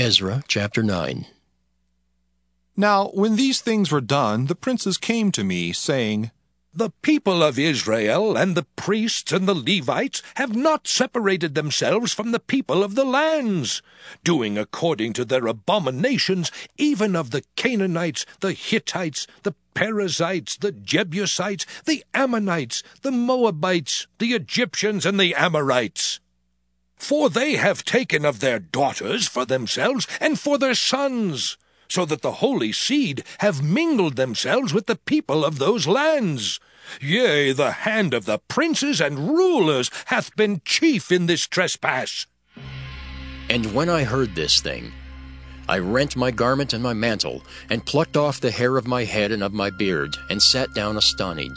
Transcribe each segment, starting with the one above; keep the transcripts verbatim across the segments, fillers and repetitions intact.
Ezra chapter nine. Now when these things were done, the princes came to me, saying, The people of Israel and the priests and the Levites have not separated themselves from the people of the lands, doing according to their abominations, even of the Canaanites, the Hittites, the Perizzites, the Jebusites, the Ammonites, the Moabites, the Egyptians, and the Amorites. For they have taken of their daughters for themselves and for their sons, so that the holy seed have mingled themselves with the people of those lands. Yea, the hand of the princes and rulers hath been chief in this trespass. And when I heard this thing, I rent my garment and my mantle, and plucked off the hair of my head and of my beard, and sat down astonied.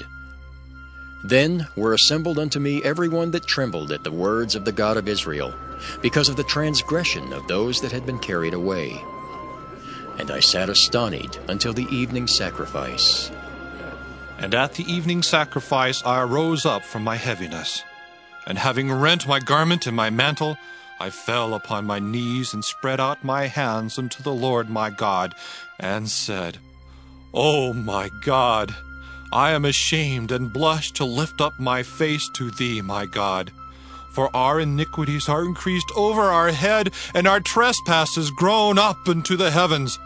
Then were assembled unto me every one that trembled at the words of the God of Israel, because of the transgression of those that had been carried away. And I sat astonied until the evening sacrifice. And at the evening sacrifice I arose up from my heaviness, and having rent my garment and my mantle, I fell upon my knees and spread out my hands unto the Lord my God, and said, O my God, I am ashamed and blush to lift up my face to thee, my God. For our iniquities are increased over our head, and our trespasses grown up into the heavens.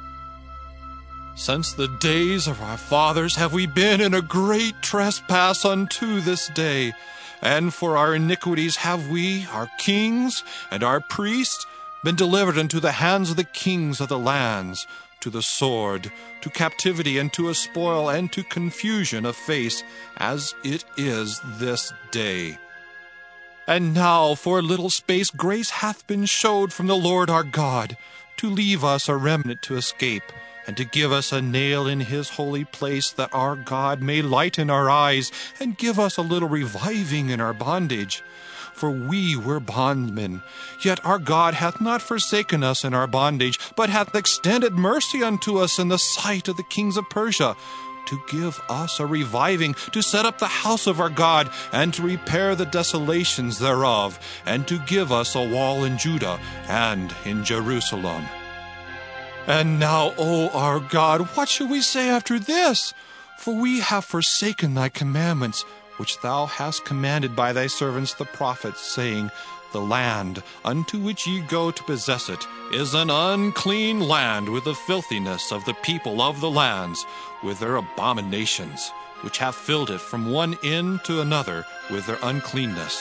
Since the days of our fathers have we been in a great trespass unto this day. And for our iniquities have we, our kings and our priests, been delivered into the hands of the kings of the lands, to the sword, to captivity, and to a spoil, and to confusion of face, as it is this day. And now for a little space grace hath been showed from the Lord our God, to leave us a remnant to escape, and to give us a nail in his holy place, that our God may lighten our eyes, and give us a little reviving in our bondage. For we were bondmen, yet our God hath not forsaken us in our bondage, but hath extended mercy unto us in the sight of the kings of Persia, to give us a reviving, to set up the house of our God, and to repair the desolations thereof, and to give us a wall in Judah and in Jerusalem. And now, O our God, what shall we say after this? For we have forsaken thy commandments, which thou hast commanded by thy servants the prophets, saying, The land unto which ye go to possess it is an unclean land, with the filthiness of the people of the lands, with their abominations, which have filled it from one end to another with their uncleanness.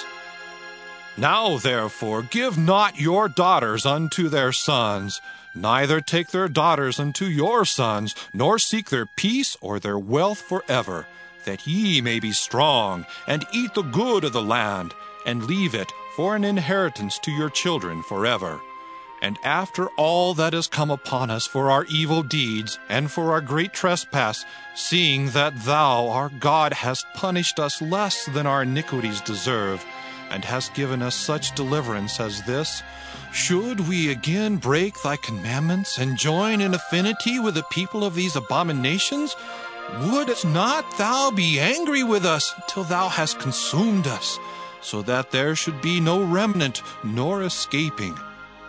Now therefore give not your daughters unto their sons, neither take their daughters unto your sons, nor seek their peace or their wealth forever, that ye may be strong, and eat the good of the land, and leave it for an inheritance to your children forever. And after all that is come upon us for our evil deeds, and for our great trespass, seeing that thou, our God, hast punished us less than our iniquities deserve, and hast given us such deliverance as this, should we again break thy commandments, and join in affinity with the people of these abominations? Wouldst not thou be angry with us till thou hast consumed us, so that there should be no remnant nor escaping?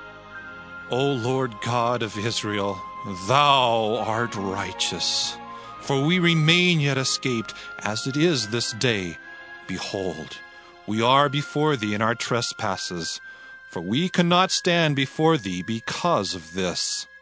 O Lord God of Israel, thou art righteous. For we remain yet escaped, as it is this day. Behold, we are before thee in our trespasses, for we cannot stand before thee because of this.